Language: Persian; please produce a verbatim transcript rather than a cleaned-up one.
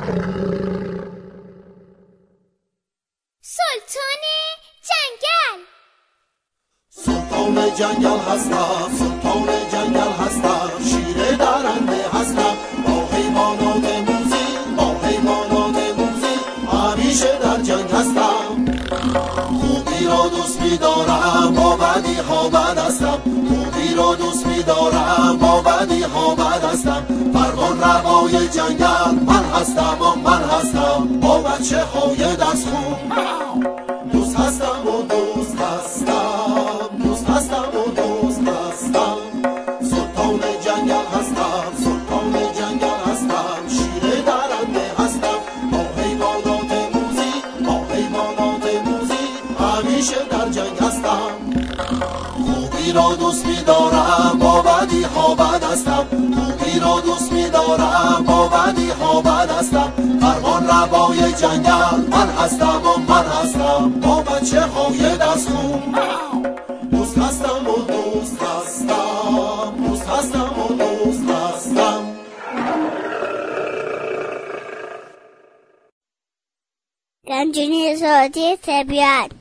سلطان جنگل. سلطان جنگل هستم، سلطان جنگل هستم، شیر درنده هستم، با حیوانات موذی، با حیوانات موذی همیشه در جنگ هستم. خوبی را دوست می‌دارم، با بدی ها بد هستم، خوبی را دوست می‌دارم، با بدی ها بد هستم. فرمان روای جنگل من هستم و من هستم، با بچه های دست خون دوست هستم و دوست هستم، دوست هستم و دوست هستم. سلطان جنگل هستم، سلطان جنگل هستم، شیر درنده هستم، با حیوانات موذی، با حیوانات موذی همیشه در جنگ هستم. خوبی را دوست می‌دارم، با بدی ها بد هستم، خوبی را دوست می‌دارم، با بدی ها بد هستم. فرمان روای جنگل من هستم و من هستم، با بچه های دست خون دوست هستم و دوست هستم، دوست هستم و دوست هستم. گنجینه زادی طبیعت.